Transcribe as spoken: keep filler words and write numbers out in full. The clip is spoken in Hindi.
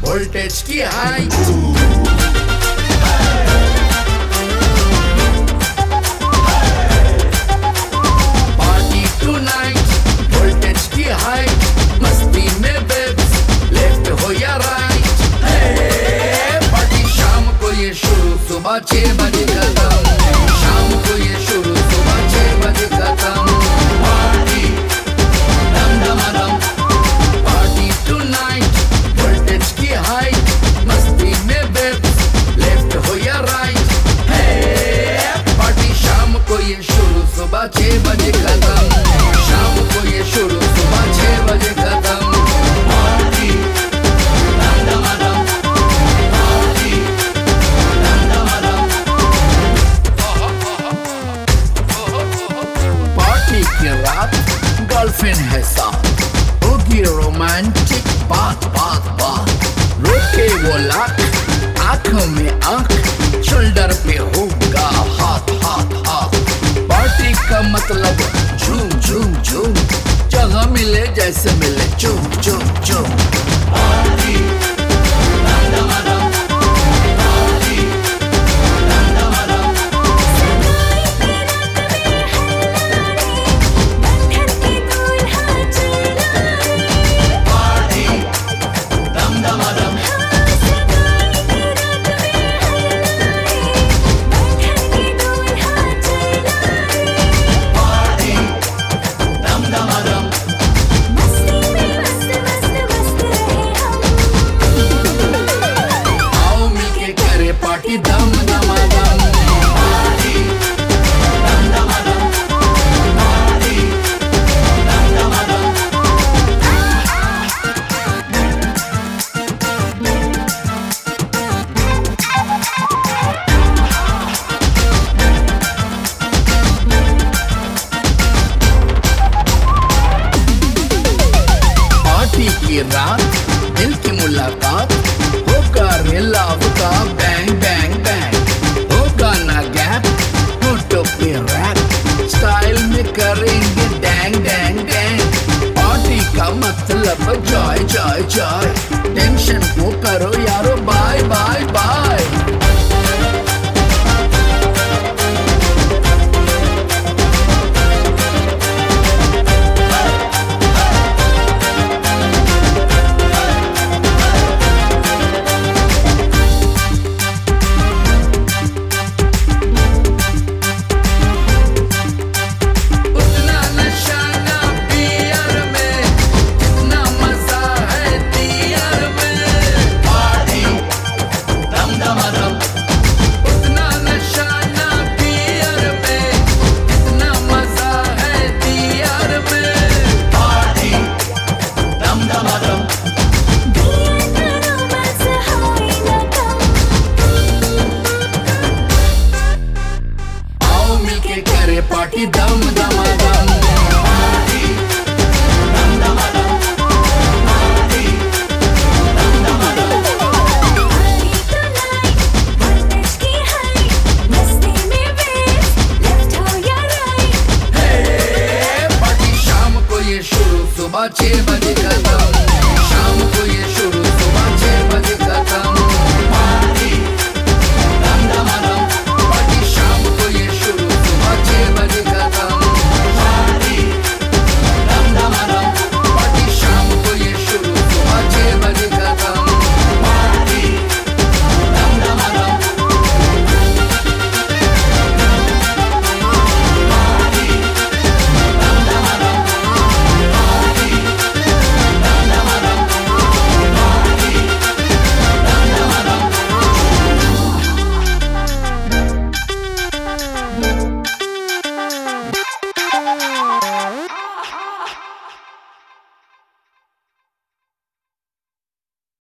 वोल्टेज की हाई, पार्टी टुनाइट, वोल्टेज की हाई, मस्ती में बेब्स, लेफ्ट हो या राइट, पार्टी शाम को ये शुरू, सुबह छह बजे खत्म, शाम को ये शुरू, सुबह छह बजे खत्म, पार्टी दम दमादम, पार्टी टुनाइट, वोल्टेज की हाई, मस्ती में बेब्स, लेफ्ट हो या राइट, पार्टी शाम को ये शुरू, सुबह छह बजे खत्म, शाम को ये शुरू, सुबह छह बजे खत्म, पार्टी दम दमादम, पार्टी दम दमादम, पार्टी की रात, गर्लफ्रेंड है साथ, होगी रोमांटिक बात बात बात, रोके वो लाख, आंखों में आंख, शोल्डर पे होगा हाथ हाथ हाथ, पार्टी का मतलब झूम झूम झूम, जगह मिले जैसे मिले चुम चुम चुम, पार्टी दम दमादम, पार्टी दम दमादम, पार्टी दम दमादम, पार्टी दम दमादम, आओ मिलके करे पार्टी दम दमादम, पार्टी दम दमादम, पार्टी दम दमादम, पार्टी की रात, दिल की मुलाकात, होगा रे लव का बैंग बैंग बैंग, होगा ना गैप, होठों पे रैप, स्टाइल में करेंगे डैंग डैंग डैंग, पार्टी का मतलब जॉय जॉय जॉय, टेंशन को करो यारो